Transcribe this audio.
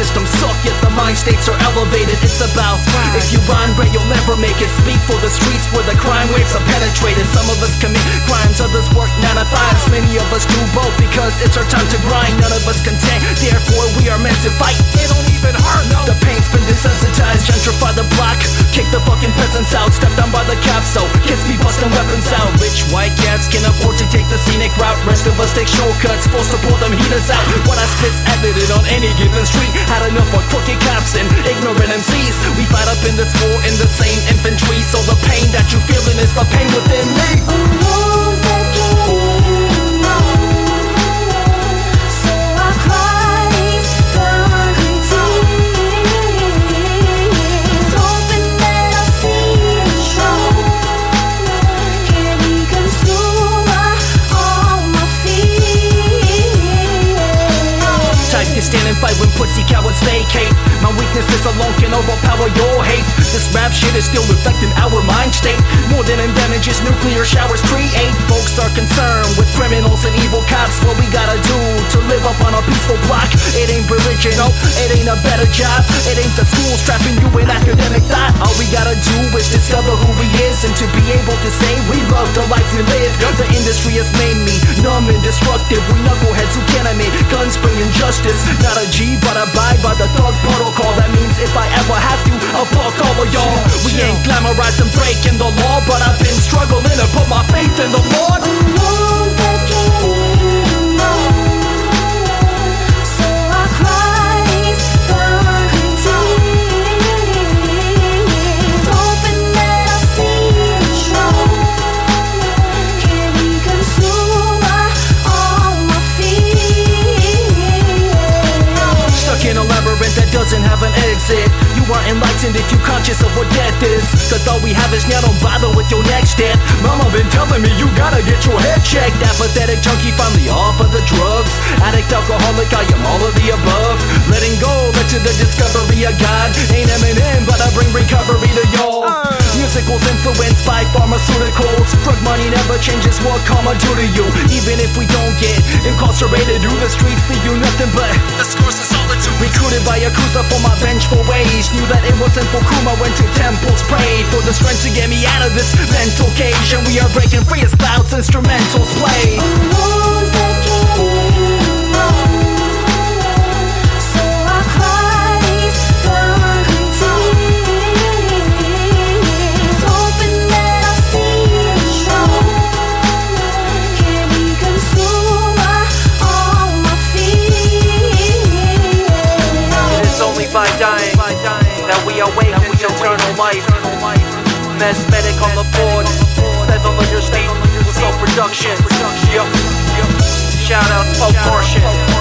systems suck, yet the mind states are elevated. It's about if you rhyme great, you'll never make it. Speak for the streets where the crime waves are penetrated. Some of us commit crimes, others work 9 to 5s. Many of us do both because it's our time to grind. None of us content, therefore we are meant to fight. It don't even hurt, no. The pain's been desensitized, gentrify the block, kick the fucking peasants out, step down by the cap, so kids be busting weapons out. Rich white cats can afford to take the scenic route, rest of us take shortcuts, forced to pull them heaters out. What I spit's evident on any given street. Had enough for crooked cops and ignorant MCs. We fight up in this war in the same infantry, so the pain that you feeling is the pain within me. Stand and fight when pussy cowards vacate. My weaknesses alone can overpower your hate. This rap shit is still reflecting our mind state. More than damages nuclear showers create. Folks are concerned with criminals and evil cops. What we gotta do to live up on a peaceful block. It ain't religion, no, it ain't a better job. It ain't the school strapping you in academic thought. All we gotta do is discover who he is, and to be able to say we love the life we live. The industry has made me numb and destructive. We knuckleheads who can't admit guns bring injustice. Not a G, but abide by the thug protocol. That means if I ever have to, I'll fuck all of y'all. We ain't glamorizing breaking the law, but I've been struggling to put my faith in the Lord. That doesn't have an exit. You aren't enlightened if you're conscious of what death is. Cause all we have is now, don't bother with your next step. Mama been telling me you gotta get your head checked. Apathetic junkie finally off of the drugs. Addict, alcoholic, I am all of the above. Letting go led to the discovery of God. Ain't Eminem, but I bring recovery to y'all. Musicals influenced by pharmaceuticals. Drug money never changes what karma do to you. Even if we don't get incarcerated, through the streets leave you nothing but the scars of solitude. Recruited by Yakuza for my vengeful ways. Knew that it wasn't for Kuma, went to temples, prayed for the strength to get me out of this mental cage. And we are breaking free as clouds, instrumentals play. By dying, that we awaken to eternal life. Mesmeric on the board, level on your state with self-production. Shout out Spoke Martian.